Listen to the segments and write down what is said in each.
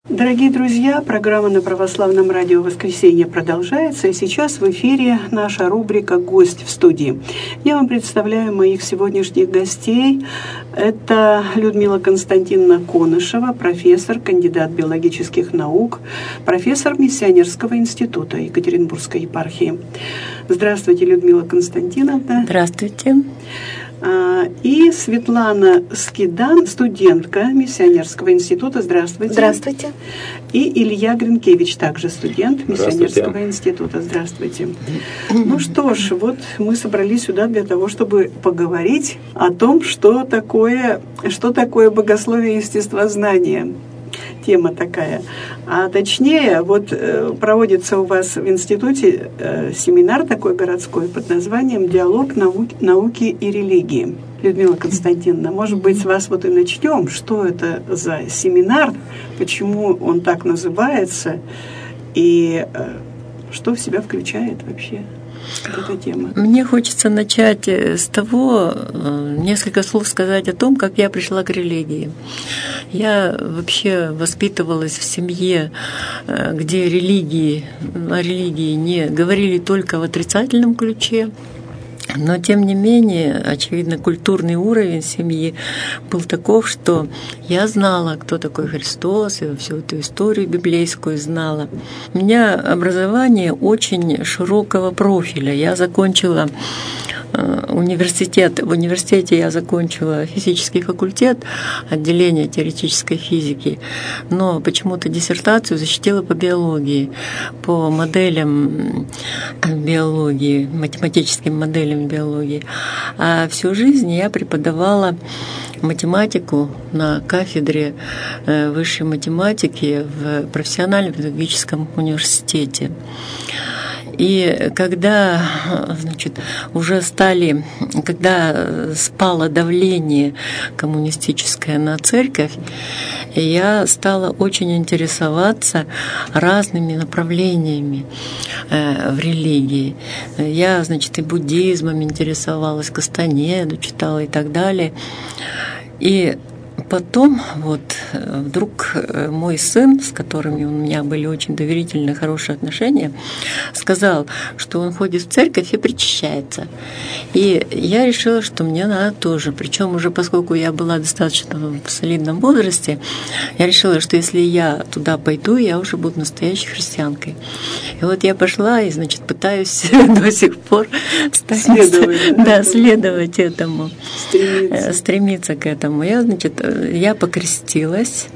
Дорогие друзья, программа на Православном радио «Воскресенье» продолжается, и сейчас в эфире наша рубрика «Гость в студии». Я вам представляю моих сегодняшних гостей. Это Людмила Константиновна Конышева, профессор, кандидат биологических наук, профессор Миссионерского института Екатеринбургской епархии. Здравствуйте, Людмила Константиновна. Здравствуйте. И Светлана Скидан, студентка Миссионерского института. Здравствуйте. Здравствуйте. И Илья Гринкевич, также студент Миссионерского института. Здравствуйте. Ну что ж, вот мы собрались сюда для того, чтобы поговорить о том, что такое богословие и естествознание. Тема такая. А точнее, вот проводится у вас в институте семинар такой городской под названием «Диалог науки и религии». Людмила Константиновна, может быть, с вас вот и начнем. Что это за семинар, почему он так называется и что в себя включает вообще эта тема? Мне хочется начать с того, несколько слов сказать о том, как я пришла к религии. Я вообще воспитывалась в семье, где о религии не говорили только в отрицательном ключе. Но, тем не менее, очевидно, культурный уровень семьи был таков, что я знала, кто такой Христос, и всю эту историю библейскую знала. У меня образование очень широкого профиля. Я закончила университет. В университете я закончила физический факультет, отделение теоретической физики, но почему-то диссертацию защитила по биологии, по моделям биологии, математическим моделям биологии. А всю жизнь я преподавала математику на кафедре высшей математики в профессиональном педагогическом университете. И когда, когда спало давление коммунистическое на церковь, я стала очень интересоваться разными направлениями в религии. Я, и буддизмом интересовалась, Кастанеду читала и так далее. И потом вдруг мой сын, с которым у меня были очень доверительные, хорошие отношения, сказал, что он ходит в церковь и причащается. И я решила, что мне надо тоже. Причем уже поскольку я была достаточно в солидном возрасте, я решила, что если я туда пойду, я уже буду настоящей христианкой. И вот я пошла и, пытаюсь до сих пор следовать этому, стремиться к этому. Я покрестилась,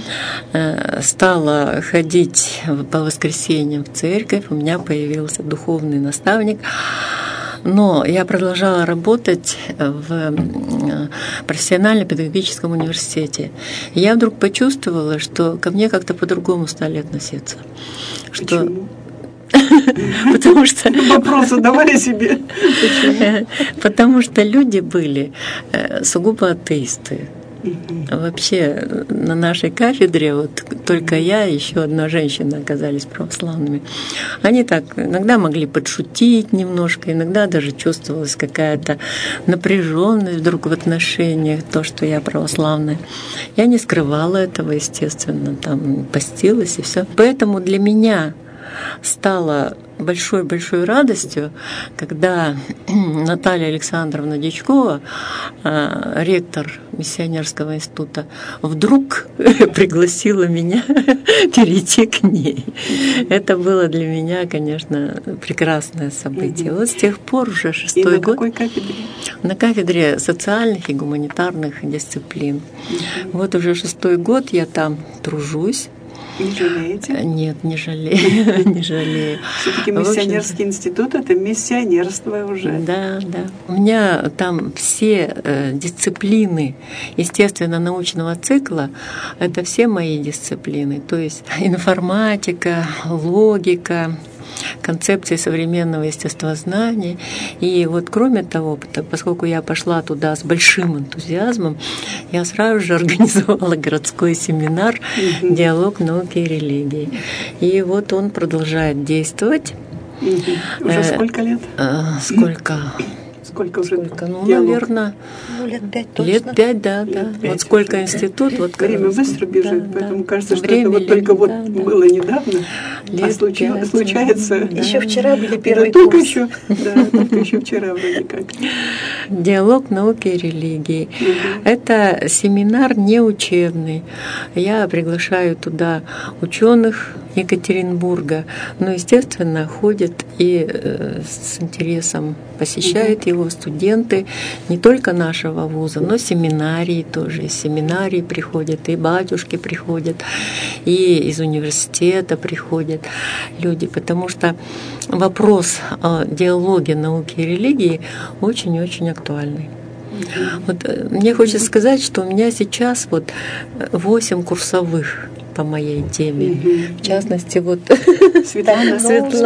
стала ходить по воскресеньям в церковь, у меня появился духовный наставник, но я продолжала работать в профессионально-педагогическом университете. И я вдруг почувствовала, что ко мне как-то по-другому стали относиться. Почему? Потому что вопросы давали себе. Почему? Потому что люди были сугубо атеисты. Вообще на нашей кафедре только я и еще одна женщина оказались православными. Они так иногда могли подшутить немножко, иногда даже чувствовалась какая-то напряженность вдруг в отношениях, то, что я православная. Я не скрывала этого, естественно, там постилась и все. Поэтому для меня стало большой-большой радостью, когда Наталья Александровна Дьячкова, ректор Миссионерского института, вдруг пригласила меня перейти к ней. Это было для меня, конечно, прекрасное событие. Вот с тех пор уже 6-й год. И на какой кафедре? На кафедре социальных и гуманитарных дисциплин. Вот уже 6-й год я там тружусь. Не жалеете? Нет, не жалею, не жалею. Все-таки миссионерский институт — это миссионерство уже. Да. У меня там все дисциплины естественно-научного цикла — это все мои дисциплины. То есть информатика, логика, концепции современного естествознания. И кроме того, поскольку я пошла туда с большим энтузиазмом, я сразу же организовала городской семинар «Диалог науки и религии». И он продолжает действовать. Уже сколько лет? Сколько? Сколько уже? Ну, наверное, лет 5 точно. Лет 5, да. Вот сколько институт. Вот время быстро бежит, поэтому кажется, что это вот только было недавно, а случается... Еще вчера были первые курсы. Только еще вчера вроде как. Диалог науки и религии. Это семинар неучебный. Я приглашаю туда ученых Екатеринбурга. Но, естественно, ходят и с интересом посещают его студенты не только нашего вуза, но семинарии тоже. Из семинарии приходят, и батюшки приходят, и из университета приходят люди, потому что вопрос о диалоге науки и религии очень-очень актуальный. Вот, мне хочется сказать, что у меня сейчас 8 курсовых по моей теме. В частности, Светлана,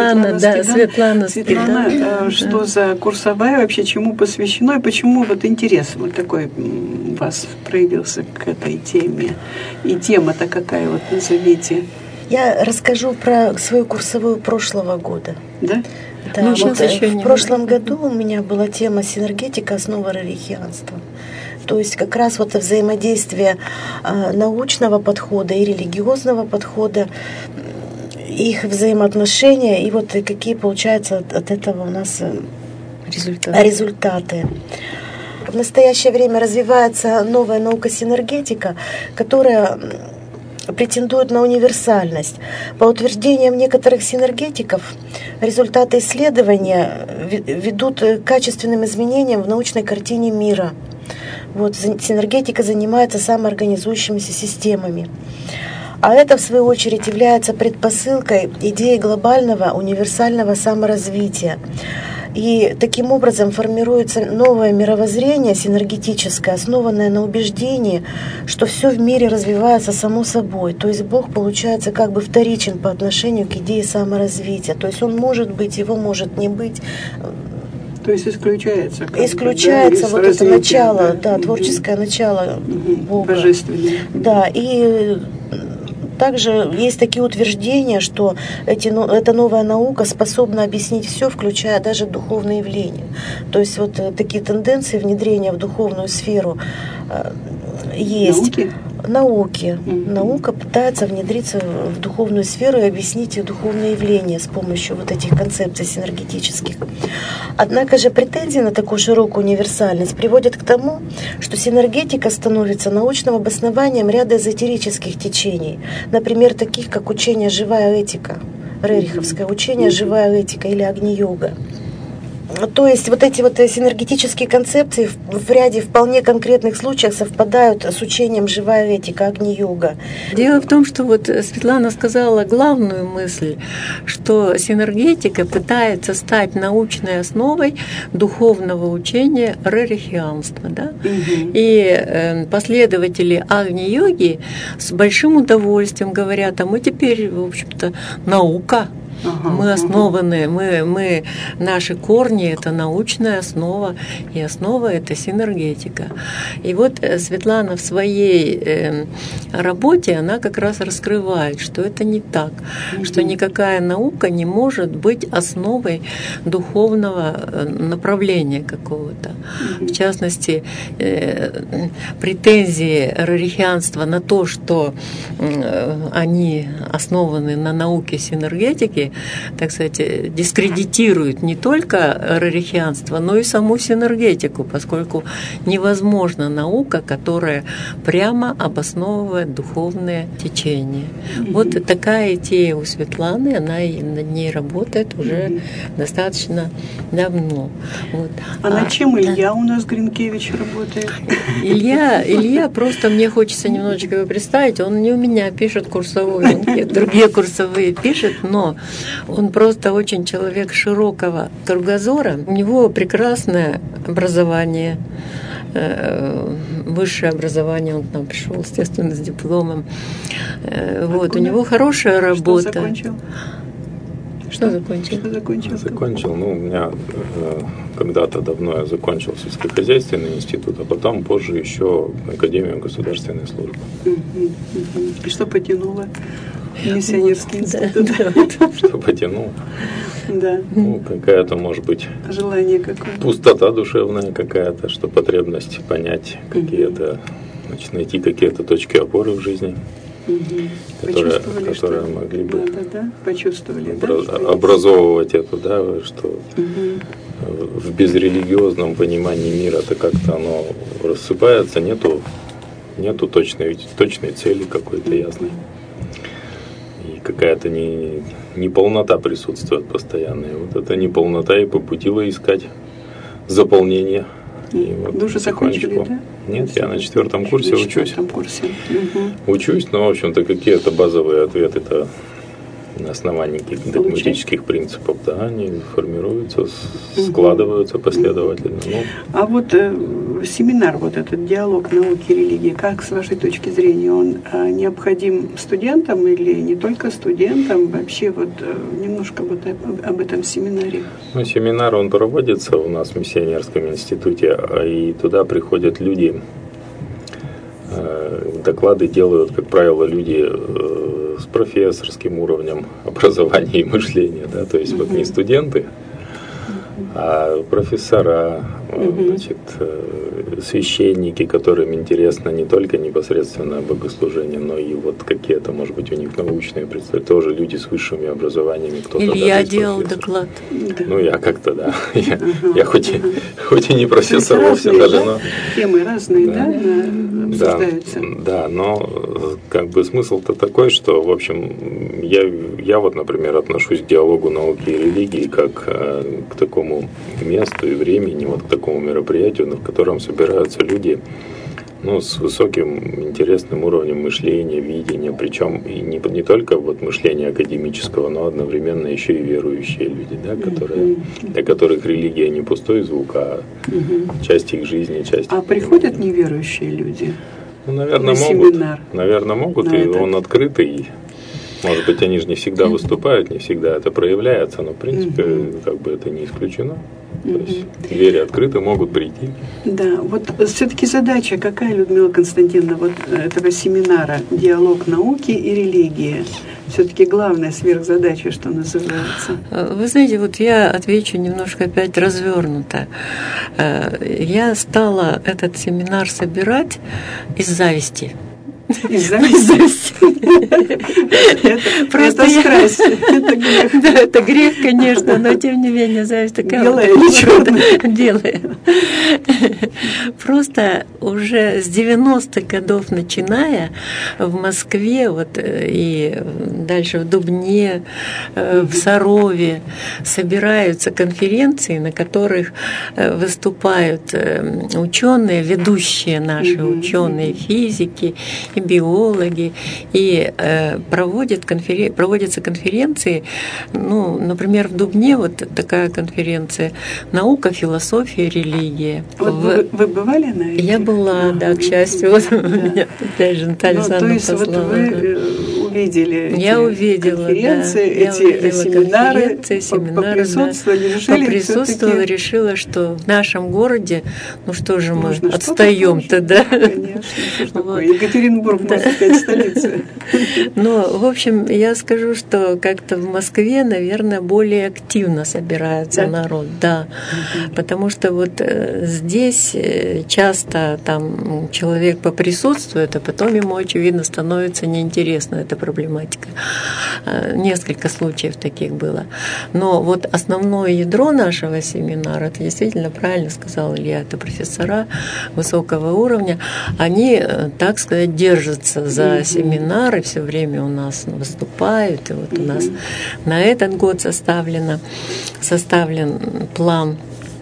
что за курсовая вообще, чему посвящено и почему интерес такой у вас проявился к этой теме? И тема-то какая, назовите? Я расскажу про свою курсовую прошлого года. Да? Да, в прошлом году у меня была тема «Синергетика. Основа религианства». То есть как раз взаимодействие научного подхода и религиозного подхода, их взаимоотношения и какие получаются от этого у нас результаты. В настоящее время развивается новая наука синергетика, которая претендует на универсальность. По утверждениям некоторых синергетиков, результаты исследования ведут к качественным изменениям в научной картине мира. Синергетика занимается самоорганизующимися системами. А это, в свою очередь, является предпосылкой идеи глобального универсального саморазвития. И таким образом формируется новое мировоззрение синергетическое, основанное на убеждении, что все в мире развивается само собой. То есть Бог получается вторичен по отношению к идее саморазвития. То есть Он может быть, Его может не быть. То есть исключается это начало, творческое начало Бога. Божественное. Да, и также есть такие утверждения, что эта новая наука способна объяснить все, включая даже духовные явления. То есть такие тенденции внедрения в духовную сферу есть. Науки. Наука пытается внедриться в духовную сферу и объяснить духовные явления с помощью этих концепций синергетических. Однако же претензии на такую широкую универсальность приводят к тому, что синергетика становится научным обоснованием ряда эзотерических течений, например, таких как учение «Живая этика», рериховское учение «Живая этика» или Агни-йога. То есть эти синергетические концепции в ряде вполне конкретных случаях совпадают с учением «Живая этика», Агни-йога. Дело в том, что Светлана сказала главную мысль, что синергетика пытается стать научной основой духовного учения рерихианства. Да? И последователи Агни-йоги с большим удовольствием говорят, а мы теперь, в общем-то, наука. Мы основаны, наши корни — это научная основа, и основа — это синергетика. И Светлана в своей работе, она как раз раскрывает, что это не так, что никакая наука не может быть основой духовного направления какого-то. В частности, претензии рерихианства на то, что они основаны на науке синергетики, так сказать, дискредитируют не только рерихианство, но и саму синергетику, поскольку невозможна наука, которая прямо обосновывает духовное течение. Такая идея у Светланы, она над ней работает уже достаточно давно. А над чем Илья у нас Гринкевич работает? Илья просто, мне хочется немножечко его представить, он не у меня пишет курсовую, он другие курсовые пишет, но он просто очень человек широкого кругозора. У него прекрасное образование, высшее образование. Он к нам пришел, естественно, с дипломом. У него хорошая работа. Что закончил? Закончил. У меня когда-то давно я закончил сельскохозяйственный институт, а потом позже еще Академию государственной службы. И что потянуло? Миссионерский институт. Что потянул. Да. Ну, какая-то, может быть, желание какое-то. Пустота душевная какая-то, что потребность понять какие-то, значит, найти какие-то точки опоры в жизни, которые могли бы почувствовали, образовывать это, да, что в безрелигиозном понимании мира-то как-то оно рассыпается, нету точной цели какой-то ясной. И какая-то неполнота присутствует постоянно. И вот эта неполнота и побудила искать заполнение. И вот вы уже закончили, да? Нет, я на 4-м курсе учусь. Угу. Учусь, но, в общем-то, какие-то базовые ответы-то на основании каких-то догматических принципов, да, они формируются, складываются последовательно. А вот семинар, вот этот диалог науки и религии, как, с вашей точки зрения, он необходим студентам или не только студентам? Вообще вот немножко вот об этом семинаре. Ну, семинар, он проводится у нас в Миссионерском институте, и туда приходят люди, доклады делают, как правило, люди с профессорским уровнем образования и мышления, да, то есть вот не студенты, а профессора, значит, священники, которым интересно не только непосредственно богослужение, но и вот какие-то, может быть, у них научные представления, тоже люди с высшими образованиями. Кто-то Илья делал доклад. Ну, я как-то, да. Я хоть и не профессор вовсе даже, но... Темы разные, да, обсуждаются? Да, но как бы смысл-то такой, что, в общем, я вот, например, отношусь к диалогу науки и религии как к такому месту и времени, вот к такому мероприятию, в котором собираются люди, ну, с высоким интересным уровнем мышления, видения, причем и не только вот мышления академического, но одновременно еще и верующие люди, да, для которых религия не пустой звук, а часть их жизни, часть. А приходят неверующие люди? Ну, наверное, могут. Наверное, могут, и он открытый. Может быть, они же не всегда выступают, не всегда это проявляется, но, в принципе, как бы это не исключено. То есть двери открыты, могут прийти. Да, вот все-таки задача какая, Людмила Константиновна, вот этого семинара «Диалог науки и религии»? Все-таки главная сверхзадача, что называется. Вы знаете, вот я отвечу немножко опять развернуто. Я стала этот семинар собирать из зависти. Из зависти. Просто страсть. Да, это грех, конечно, но тем не менее зависть такая. Белая или черная? Белая. Просто уже с 90-х годов начиная в Москве, вот и дальше в Дубне, в Сарове собираются конференции, на которых выступают ученые, ведущие наши ученые, физики и биологи, и проводятся конференции, ну, например, в Дубне вот такая конференция «Наука, философия, религия». Вот вы бывали на этих? Я была, да, к счастью, вот меня опять же Наталья Александровна послала. То есть вот вы увидели эти конференции, эти семинары, поприсутствовали, решила, что в нашем городе, ну что же мы отстаем-то, да? Конечно, Екатеринбург, можно сказать, столица. Но, в общем, я скажу, что как-то в Москве, наверное, более активно собирается народ, да, потому что вот здесь часто там человек поприсутствует, а потом ему, очевидно, становится неинтересна эта проблематика. Несколько случаев таких было. Но вот основное ядро нашего семинара, это действительно правильно сказал Илья, это профессора высокого уровня, они, так сказать, держатся за семинары, все время у нас выступают, и вот у нас на этот год составлен план.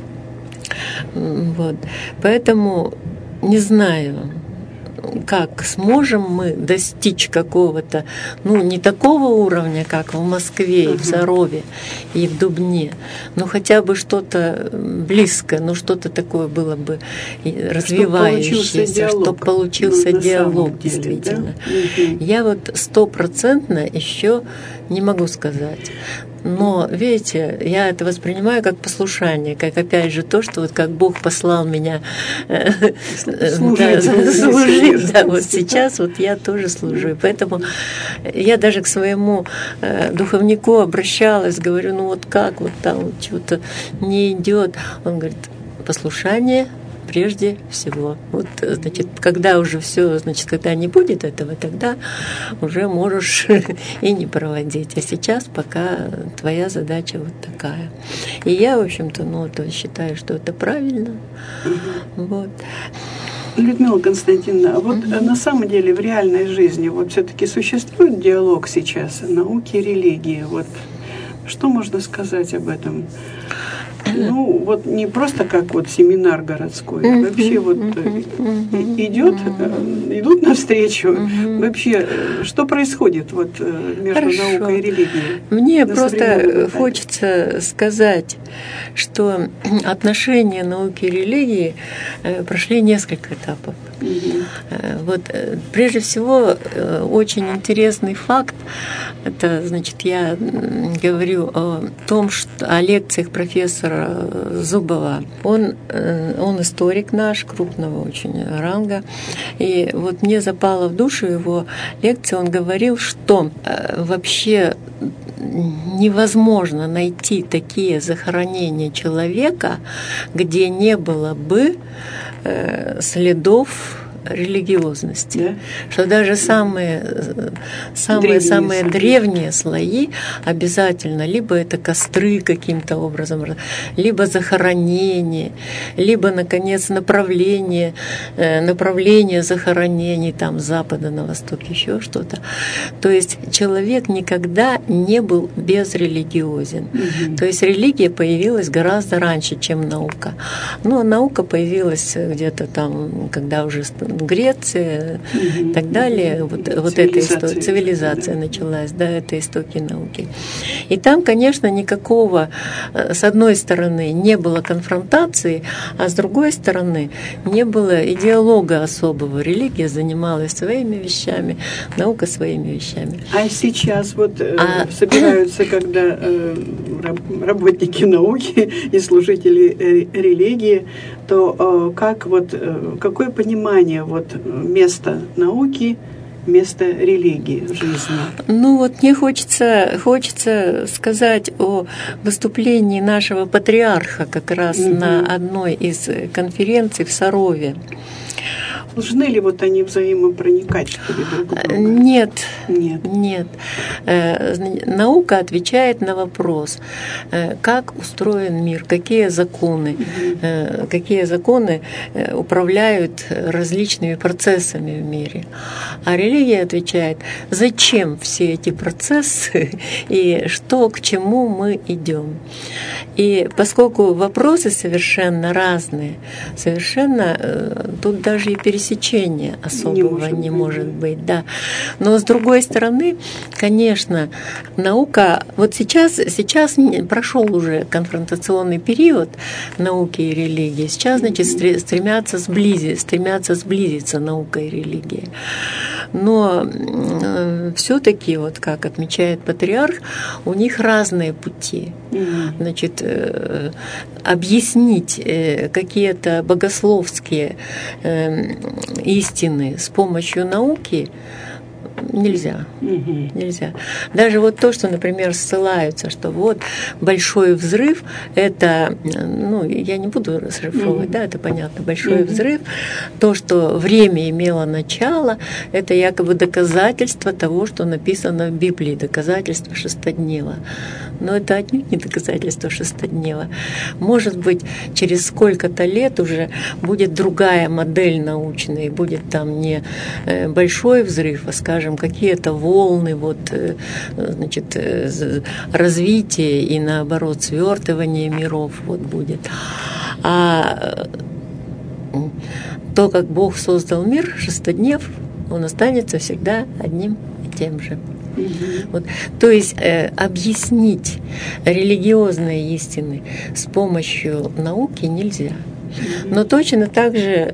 Вот. Поэтому не знаю, как сможем мы достичь какого-то, ну, не такого уровня, как в Москве и в Сарове и в Дубне, но хотя бы что-то близкое, ну, что-то такое было бы развивающееся, чтобы получился диалог, действительно. Да? Я вот 100% еще не могу сказать. Но, видите, я это воспринимаю как послушание, как, опять же, то, что вот как Бог послал меня служить. Да, вот сейчас вот я тоже служу. И поэтому я даже к своему духовнику обращалась, говорю, ну вот как вот там вот что-то не идет. Он говорит, послушание прежде всего. Вот, значит, когда уже все, значит, когда не будет этого, тогда уже можешь и не проводить. А сейчас пока твоя задача вот такая. И я, в общем-то, ну, то считаю, что это правильно. Вот. Людмила Константиновна, вот на самом деле в реальной жизни вот все-таки существует диалог сейчас науки и религии. Вот что можно сказать об этом? Ну, вот не просто как вот семинар городской, а вообще вот идут навстречу. Вообще, что происходит вот между наукой и религией? Мне просто хочется сказать, что отношения науки и религии прошли несколько этапов. Вот, прежде всего, очень интересный факт, это, значит, я говорю о том, что о лекциях профессора Зубова. Он историк наш, крупного очень ранга, и вот мне запало в душу его лекция, он говорил, что вообще невозможно найти такие захоронения человека, где не было бы следов религиозности, да? Что даже самые древние слои обязательно либо это костры каким-то образом, либо захоронение, либо, наконец, направление захоронений там с запада на восток, еще что-то. То есть человек никогда не был безрелигиозен. То есть религия появилась гораздо раньше, чем наука. Но наука появилась где-то там, когда уже Греция и так далее, вот эта история, цивилизация началась, да, это истоки науки. И там, конечно, никакого, с одной стороны, не было конфронтации, а с другой стороны, не было и диалога особого. Религия занималась своими вещами, наука своими вещами. А сейчас вот собираются, когда работники науки и служители религии, то какое понимание вот места науки, место религии в жизни? Ну вот мне хочется сказать о выступлении нашего патриарха как раз на одной из конференций в Сарове. Должны ли вот они взаимопроникать, что ли, друг друга? Нет. Наука отвечает на вопрос, как устроен мир, какие законы управляют различными процессами в мире. А религия отвечает, зачем все эти процессы и что, к чему мы идем. И поскольку вопросы совершенно разные, тут даже и пересечения особого не может быть. Да. Но с другой стороны, конечно, наука, вот сейчас прошел уже конфронтационный период науки и религии, сейчас, значит, стремятся сблизиться наука и религия. Но все-таки, вот как отмечает патриарх, у них разные пути. Значит, объяснить какие-то богословские истины с помощью науки нельзя. Даже вот то, что, например, ссылаются, что вот большой взрыв, это, я не буду расшифровывать, да, это понятно, большой взрыв, то, что время имело начало, это якобы доказательство того, что написано в Библии, доказательство шестоднева. Но это отнюдь не доказательство шестоднева. Может быть, через сколько-то лет уже будет другая модель научная, и будет там не большой взрыв, а, скажем, какие-то волны, значит, развития и, наоборот, свертывание миров будет. А то, как Бог создал мир, шестоднев, он останется всегда одним и тем же. То есть объяснить религиозные истины с помощью науки нельзя. Но точно так же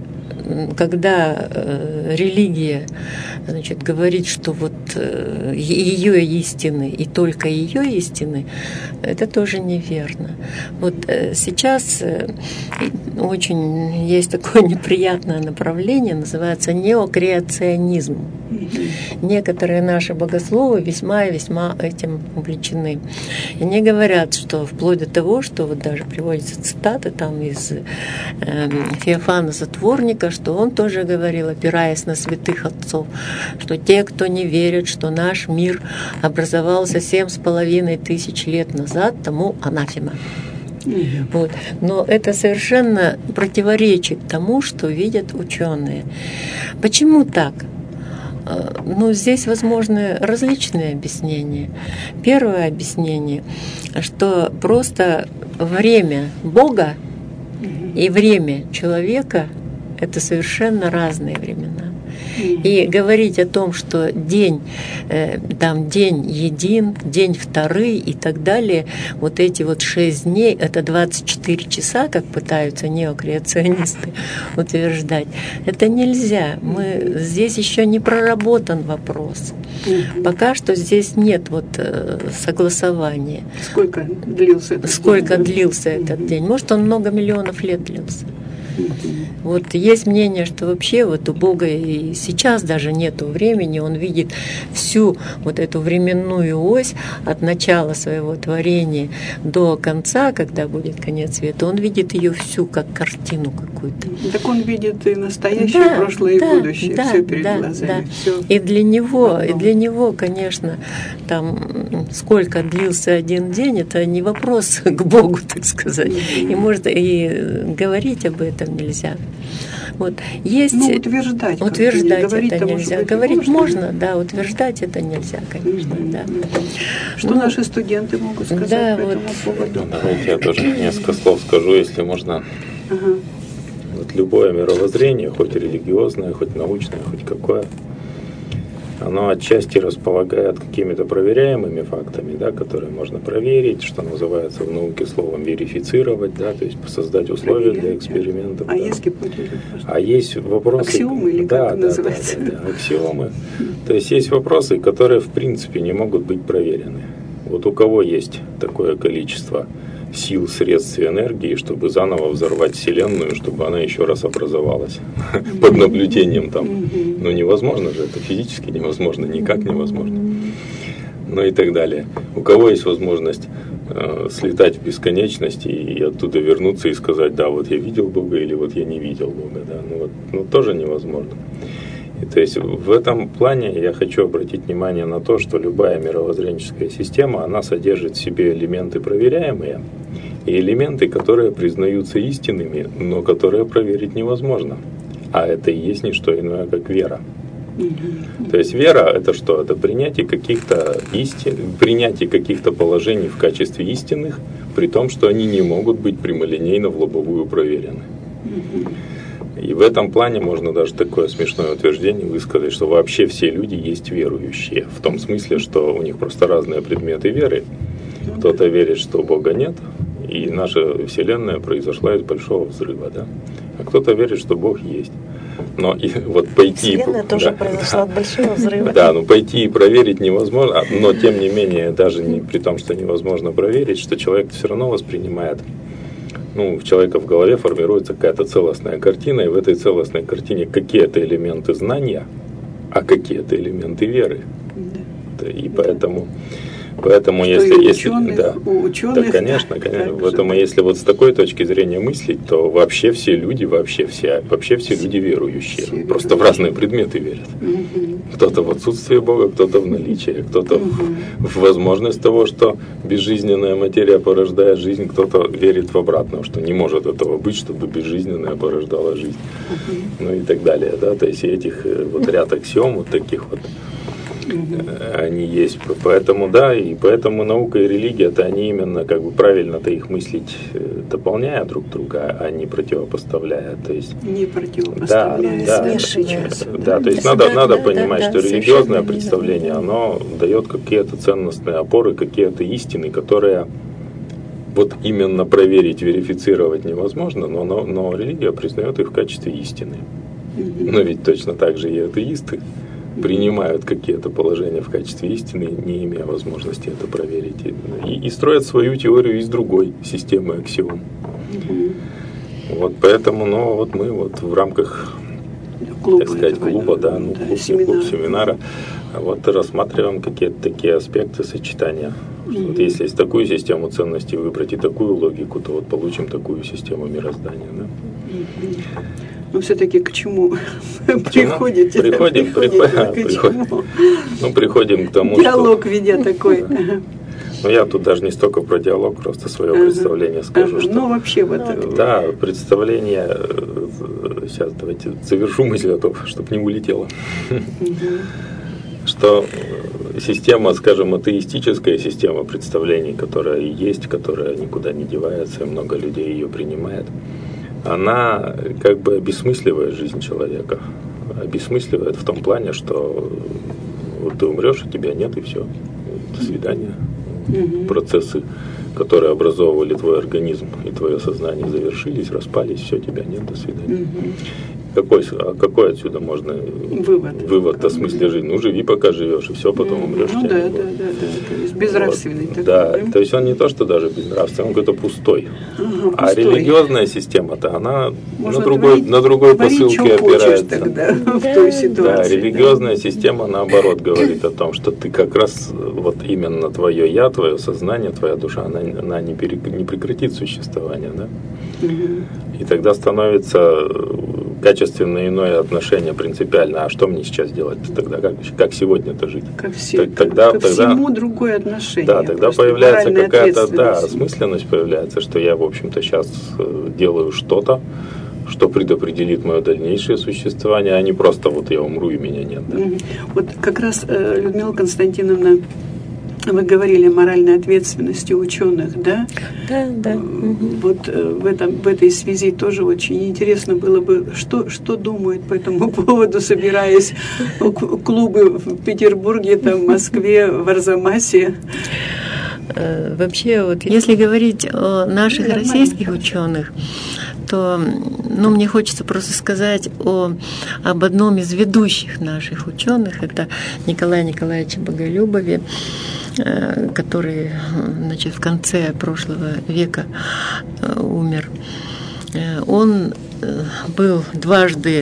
когда религия, значит, говорит, что вот ее истины и только ее истины, это тоже неверно. Вот сейчас очень есть такое неприятное направление, называется неокреационизм. Некоторые наши богословы весьма и весьма этим увлечены. И они говорят, что вплоть до того, что вот даже приводятся цитаты там из Феофана Затворника, что он тоже говорил, опираясь на святых отцов, что те, кто не верит, что наш мир образовался 7500 лет назад, тому анафема. Вот. Но это совершенно противоречит тому, что видят ученые. Почему так? Ну, здесь возможны различные объяснения. Первое объяснение, что просто время Бога и время человека – это совершенно разные времена. И говорить о том, что день един, день второй и так далее, вот эти вот 6 дней, это 24 часа, как пытаются неокреационисты утверждать, это нельзя. Здесь еще не проработан вопрос. Пока что здесь нет вот согласования. Сколько длился этот день? Может, он много миллионов лет длился. Вот есть мнение, что вообще вот у Бога и сейчас даже нету времени, Он видит всю вот эту временную ось от начала своего творения до конца, когда будет конец света, Он видит ее всю как картину какую-то. Так Он видит и настоящее, и прошлое, и будущее, все перед глазами. Да. Всё. И для него, конечно, там сколько длился один день, это не вопрос к Богу, так сказать. И может и говорить об этом нельзя. Вот есть утверждать это нельзя. Говорить можно, да, утверждать это нельзя, конечно, да. Что наши студенты могут сказать по этому поводу? Давайте я тоже несколько слов скажу, если можно. Вот любое мировоззрение, хоть религиозное, хоть научное, хоть какое, оно отчасти располагает какими-то проверяемыми фактами, да, которые можно проверить, что называется в науке словом верифицировать, да, то есть создать условия для экспериментов. А есть гипотезы? А есть вопросы. Аксиомы или как называется? Да, аксиомы. То есть есть вопросы, которые в принципе не могут быть проверены. Вот у кого есть такое количество сил, средств и энергии, чтобы заново взорвать Вселенную, чтобы она еще раз образовалась под наблюдением там. Ну невозможно же, это физически невозможно, никак невозможно. Ну и так далее. У кого есть возможность слетать в бесконечность и оттуда вернуться и сказать, да, вот я видел Бога или вот я не видел Бога, да, тоже невозможно. И, то есть в этом плане я хочу обратить внимание на то, что любая мировоззренческая система, она содержит в себе элементы проверяемые и элементы, которые признаются истинными, но которые проверить невозможно. А это и есть не что иное, как вера. То есть вера — это что? Это принятие каких-то принятие каких-то положений в качестве истинных, при том, что они не могут быть прямолинейно в лобовую проверены. И в этом плане можно даже такое смешное утверждение высказать, что вообще все люди есть верующие. В том смысле, что у них просто разные предметы веры. Кто-то верит, что Бога нет, и наша Вселенная произошла из большого взрыва, да? А кто-то верит, что Бог есть. Но и вот пойти... Вселенная тоже произошла от большого взрыва. Да, но пойти и проверить невозможно, но тем не менее, даже при том, что невозможно проверить, что человек все равно воспринимает. У человека в голове формируется какая-то целостная картина, и в этой целостной картине какие-то элементы знания, а какие-то элементы веры. Да. И поэтому если у ученых, да, конечно. Поэтому если вот с такой точки зрения мыслить, то вообще все люди, вообще все люди верующие. Все просто в разные предметы верят. Кто-то в отсутствие Бога, кто-то в наличие, кто-то в возможность того, что безжизненная материя порождает жизнь, кто-то верит в обратное, что не может этого быть, чтобы безжизненная порождала жизнь. Ну и так далее. Да? То есть этих вот ряд аксиом вот таких вот они есть. Поэтому, да, и поэтому наука и религия-то они именно как бы правильно-то их мыслить, дополняя друг друга, а не противопоставляя. То есть, не противопоставляя, да, то есть надо понимать, что религиозное представление, оно дает какие-то ценностные опоры, какие-то истины, которые вот именно проверить, верифицировать невозможно, но религия признает их в качестве истины. Но ведь точно так же и атеисты принимают какие-то положения в качестве истины, не имея возможности это проверить. И строят свою теорию из другой системы аксиом. Вот поэтому, вот мы в рамках клуба, так сказать, клуба, семинара, рассматриваем какие-то такие аспекты сочетания. Вот если из такую систему ценностей выбрать и такую логику, то получим такую систему мироздания. Да? Но все-таки к чему приходите? Приходим к тому, диалог ведя такой. Я тут даже не столько про диалог, просто свое представление скажу. Что, вообще Да, представление, сейчас давайте завершу мысль, чтобы не улетело. Что система, скажем, атеистическая система представлений, которая есть, которая никуда не девается, и много людей ее принимает, она как бы обесмысливает жизнь человека. Обесмысливает в том плане, что ты умрешь, и тебя нет, и все. До свидания. Процессы, которые образовывали твой организм и твое сознание, завершились, распались, все, тебя нет, до свидания. Какой отсюда можно вывод о смысле жизни? Живи, пока живешь, и все, потом умрешь. Да. То есть безнравственный. Да, то есть он не то, что даже безнравственный, он какой-то пустой. А религиозная система-то, она на другой посылке опирается. Тогда, в той ситуации. Да, религиозная система, наоборот, говорит о том, что ты как раз, именно твое я, твое сознание, твоя душа, она не прекратит существование, да? И тогда становится качественно иное отношение принципиально. А что мне сейчас делать тогда? Как сегодня-то жить? Ко всему другое отношение. Да, тогда появляется какая-то осмысленность появляется, что я, в общем-то, сейчас делаю что-то, что предопределит мое дальнейшее существование, а не просто я умру и меня нет. Да? Вот как раз, Людмила Константиновна, вы говорили о моральной ответственности ученых, да? Да. Вот в этой связи тоже очень интересно было бы, что думают по этому поводу, собираясь клубы в Петербурге, в Москве, в Арзамасе. Вообще, если говорить о наших российских ученых, то мне хочется просто сказать об одном из ведущих наших ученых, это Николае Николаевиче Боголюбове, который в конце прошлого века умер. Он был дважды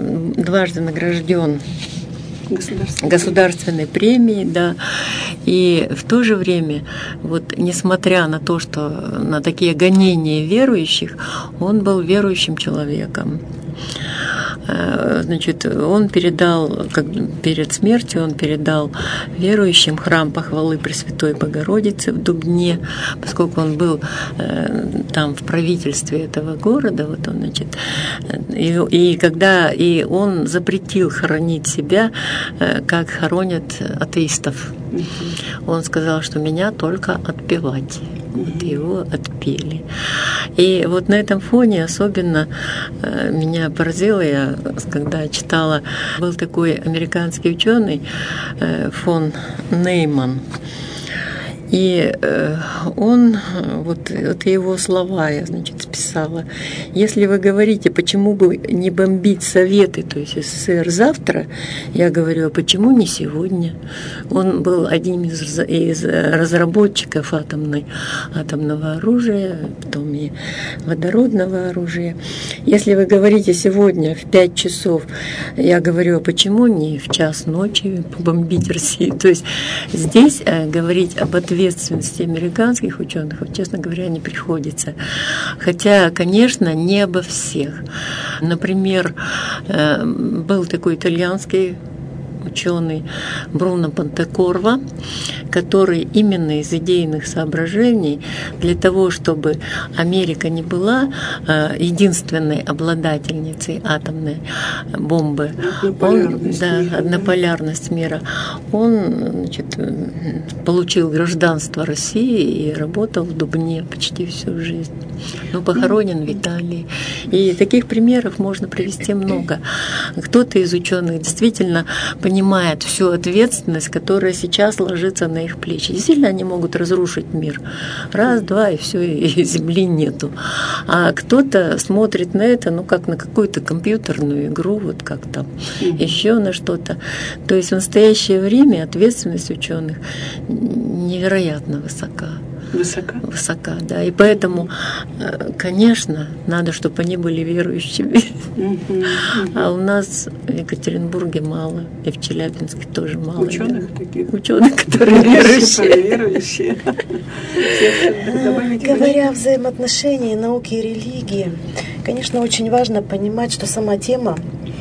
награжден государственной премией, да, и в то же время, несмотря на то, что на такие гонения верующих, он был верующим человеком. Он передал, перед смертью он передал верующим храм Похвалы Пресвятой Богородицы в Дубне, поскольку он был там в правительстве этого города, и он запретил хоронить себя, как хоронят атеистов. Он сказал, что меня только отпевать. Его отпели. И на этом фоне особенно меня поразило, я когда читала, был такой американский ученый фон Нейман. И он, его слова я, списала. Если вы говорите, почему бы не бомбить Советы, то есть СССР завтра, я говорю, а почему не сегодня? Он был одним из разработчиков атомного оружия, потом и водородного оружия. Если вы говорите сегодня в 5 часов, я говорю, а почему не в час ночи побомбить Россию? То есть здесь говорить об ответственности американских ученых, честно говоря, не приходится. Хотя, конечно, не обо всех. Например, был такой итальянский ученый Бруно Понтекорво, который именно из идейных соображений, для того, чтобы Америка не была единственной обладательницей атомной бомбы, однополярность мира, он получил гражданство России и работал в Дубне почти всю жизнь. но похоронен в Италии. И таких примеров можно привести много. Кто-то из ученых действительно понимает всю ответственность, которая сейчас ложится на их плечи. Действительно, они могут разрушить мир. Раз, два, и все, и Земли нету. А кто-то смотрит на это, как на какую-то компьютерную игру, вот как там, еще на что-то. То есть в настоящее время ответственность ученых невероятно высока. Высока, да. И поэтому, конечно, надо, чтобы они были верующими. А у нас в Екатеринбурге мало, и в Челябинске тоже мало. Ученых таких? Ученых, которые верующие. Говоря о взаимоотношении науки и религии, конечно, очень важно понимать, что сама тема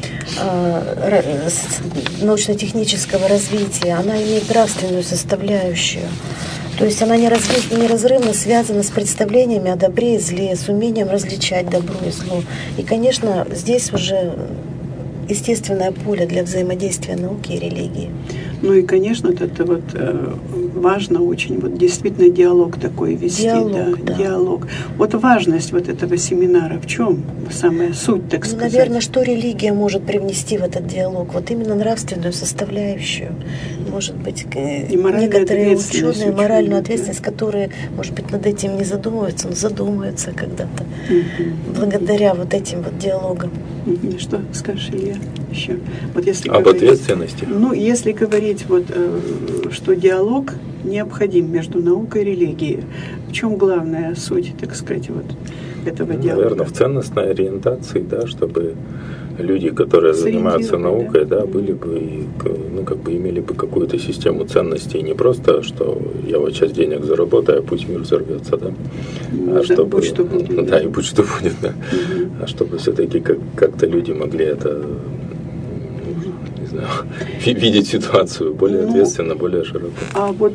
научно-технического развития, она имеет нравственную составляющую. То есть она неразрывно связана с представлениями о добре и зле, с умением различать добро и зло. И, конечно, здесь уже естественное поле для взаимодействия науки и религии. Ну и, конечно, это вот важно очень, вот действительно диалог такой вести. Диалог. Вот важность вот этого семинара в чем? Самая суть, так сказать. Наверное, что религия может привнести в этот диалог? Вот именно нравственную составляющую. Может быть, некоторые ученые, моральную ответственность, которые, может быть, над этим не задумываются, но задумаются когда-то. Благодаря вот этим вот диалогам. Что скажешь, Илья, еще? Вот если об ответственности. Ну, если говорить, вот, что диалог необходим между наукой и религией, в чем главная суть, так сказать, вот этого диалога? Наверное, в ценностной ориентации, да, чтобы люди, которые занимаются наукой, да, были бы, имели бы какую-то систему ценностей, не просто, что я вот сейчас денег заработаю, а пусть мир взорвется, да, а чтобы, будь что будет, да, и будь что будет, да, а чтобы все-таки как-то люди могли это, не знаю, видеть ситуацию более ответственно, более широко. А вот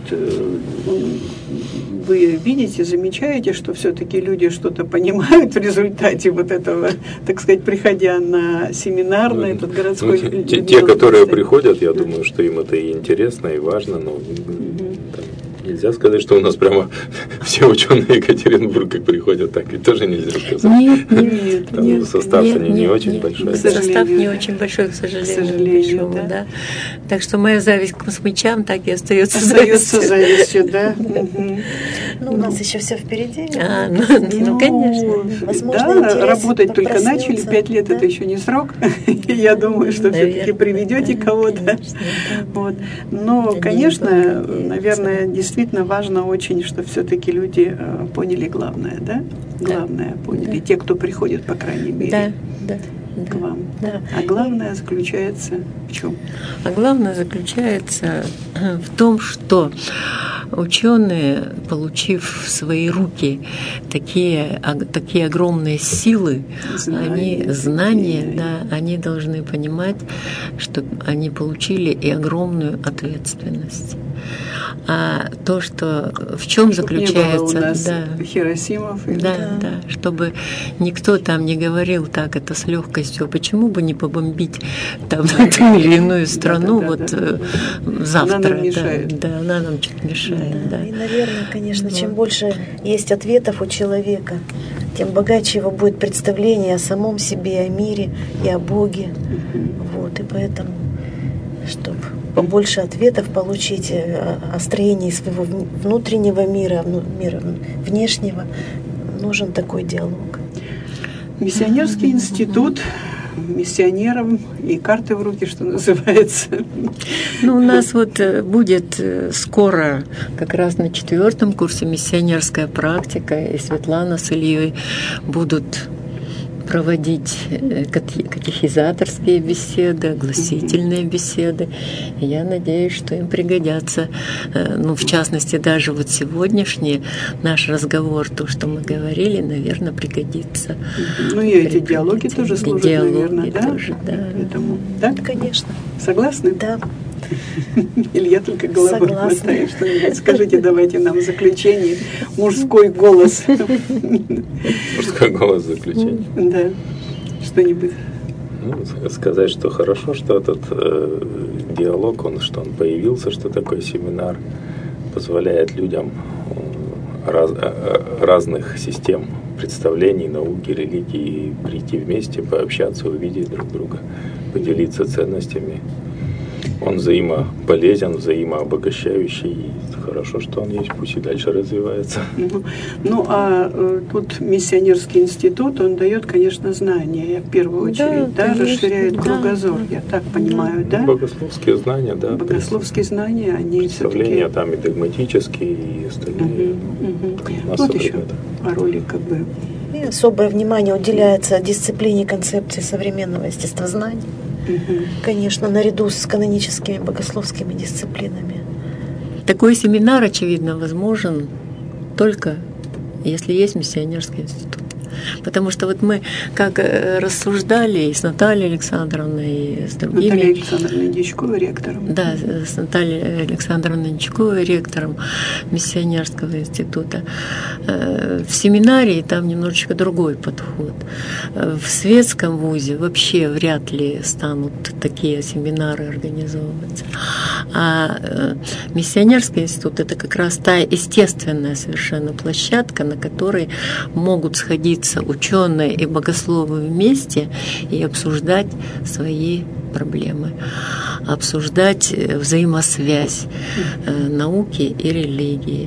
вы видите, замечаете, что все-таки люди что-то понимают в результате вот этого, так сказать, приходя на семинар, на этот городской... Те, которые приходят, я думаю, что им это и интересно, и важно, но нельзя сказать, что у нас прямо все ученые Екатеринбурга приходят, так ведь тоже нельзя сказать. Нет, состав не очень большой. Состав не очень большой, к сожалению. Да. Так что моя зависть к москвичам так и остается завистью, да. Ну, у нас еще все впереди. Ну, конечно. Да, работать только начали, 5 лет это еще не срок. Я думаю, что все-таки приведете кого-то. Но, конечно, наверное, действительно важно очень, что все-таки люди поняли главное, да? Главное поняли. Те, кто приходит, по крайней мере, к вам. Да. А главное заключается в чем? А главное заключается в том, что ученые, получив в свои руки такие огромные силы, знания, они должны понимать, что они получили и огромную ответственность. А то, что в чем заключается, не было у нас Хиросимов, чтобы никто там не говорил так это с легкостью, почему бы не побомбить там ту или иную страну завтра. Она нам мешает. Она нам чуть мешает. Да. И, наверное, конечно, чем больше есть ответов у человека, тем богаче его будет представление о самом себе, о мире и о Боге. И поэтому, чтобы побольше ответов получить о строении своего внутреннего мира, мира внешнего, нужен такой диалог. Миссионерский институт, миссионерам и карты в руки, что называется. У нас будет скоро, как раз на 4-м курсе миссионерская практика, и Светлана с Ильей будут проводить катехизаторские беседы, огласительные беседы. И я надеюсь, что им пригодятся. В частности, даже сегодняшний наш разговор, то, что мы говорили, наверное, пригодится. И эти диалоги тоже служат, наверное, да? Тоже, да. Поэтому, да? Конечно. Согласны? Да. Илья только головой мотает что-нибудь. Скажите, давайте нам в заключение мужской голос. Мужской голос в заключение. Да, что-нибудь. Сказать, что хорошо, что этот диалог, что он появился, что такой семинар позволяет людям разных систем представлений, науки, религии, прийти вместе, пообщаться, увидеть друг друга, поделиться ценностями. Он взаимополезен, взаимообогащающий. И хорошо, что он есть, пусть и дальше развивается. Ну, а тут миссионерский институт, он дает, конечно, знания, в первую очередь, да, расширяет кругозор, я так понимаю, да? Богословские знания, да. Богословские знания, они представления там и догматические, и остальные. Вот еще о роли как бы. И особое внимание уделяется дисциплине концепции современного естествознания. Конечно, наряду с каноническими богословскими дисциплинами. Такой семинар, очевидно, возможен только если есть миссионерский институт. Потому что вот мы как рассуждали и с Натальей Александровной, и с другими... Натальей Александровной Дичковой, ректором. Да, с Натальей Александровной Дичковой, ректором миссионерского института. В семинарии там немножечко другой подход. В светском вузе вообще вряд ли станут такие семинары организовываться. А миссионерский институт — это как раз та естественная совершенно площадка, на которой могут сходиться ученые и богословы вместе и обсуждать свои проблемы, обсуждать взаимосвязь науки и религии,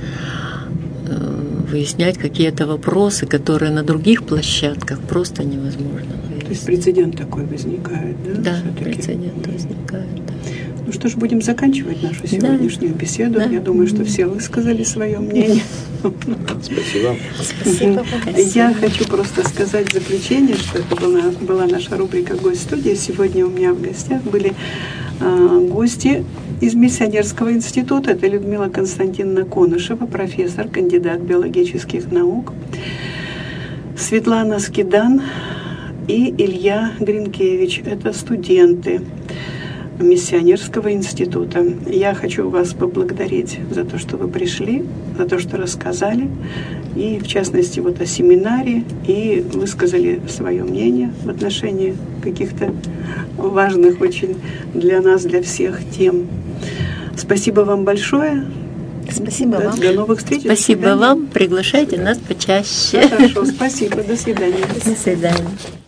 выяснять какие-то вопросы, которые на других площадках просто невозможно выяснить. То есть прецедент такой возникает, да? Да, прецедент возникает. Да. Ну что ж, будем заканчивать нашу сегодняшнюю беседу. Да. Я думаю, что все высказали свое мнение. Спасибо. Спасибо. Я хочу просто сказать в заключение, что это была наша рубрика «Гость студии». Сегодня у меня в гостях были гости из Миссионерского института. Это Людмила Константиновна Конышева, профессор, кандидат биологических наук, Светлана Скидан и Илья Гринкевич. Это студенты Миссионерского института. Я хочу вас поблагодарить за то, что вы пришли, за то, что рассказали, и в частности вот о семинаре, и высказали свое мнение в отношении каких-то важных очень для нас, для всех тем. Спасибо вам большое. Спасибо вам. До новых встреч. Спасибо вам. Приглашайте нас почаще. Хорошо, спасибо. До свидания. До свидания.